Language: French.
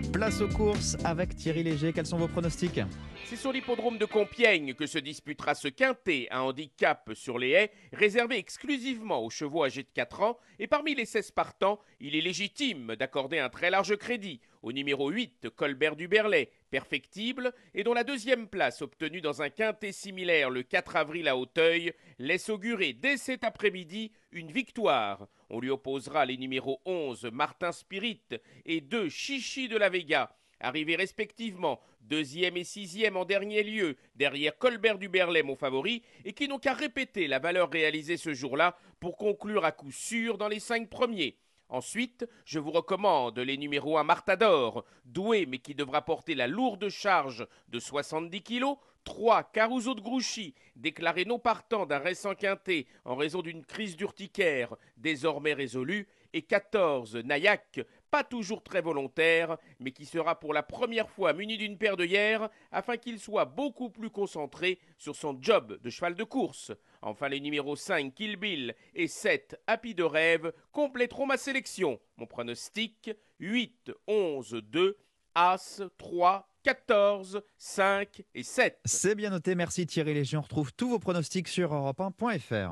Place aux courses avec Thierry Léger. Quels sont vos pronostics? C'est sur l'hippodrome de Compiègne que se disputera ce quintet, un handicap sur les haies, réservé exclusivement aux chevaux âgés de 4 ans. Et parmi les 16 partants, il est légitime d'accorder un très large crédit au numéro 8, Colbert du Berlay, perfectible, et dont la deuxième place obtenue dans un quintet similaire le 4 avril à Auteuil laisse augurer dès cet après-midi une victoire. On lui opposera les numéros 11, Martin Spirit, et 2, Chichi de la Vega, arrivés respectivement deuxième et sixième en dernier lieu, derrière Colbert du Berlay, mon favori, et qui n'ont qu'à répéter la valeur réalisée ce jour-là pour conclure à coup sûr dans les 5 premiers. Ensuite, je vous recommande les numéros 1 Martador, doué mais qui devra porter la lourde charge de 70 kilos, 3 Caruso de Grouchy, déclaré non partant d'un récent quintet en raison d'une crise d'urticaire désormais résolue, et 14 Nayak, pas toujours très volontaire, mais qui sera pour la première fois muni d'une paire d'œillères afin qu'il soit beaucoup plus concentré sur son job de cheval de course. Enfin, les numéros 5 Kill Bill et 7 Happy de Rêve compléteront ma sélection. Mon pronostic 8, 11, 2, As, 3, 14, 5 et 7. C'est bien noté. Merci Thierry Léger. On retrouve tous vos pronostics sur europe1.fr.